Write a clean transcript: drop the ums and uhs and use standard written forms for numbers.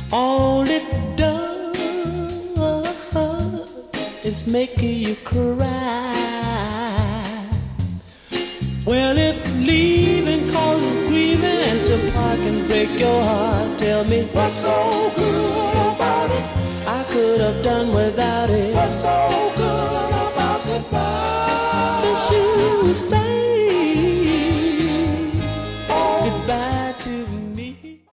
All it does is make you cry. Well, if leaving causes grieving and to part can break your heart, tell me what's so good about it? I could have done without it. What's so good about goodbye? Since you say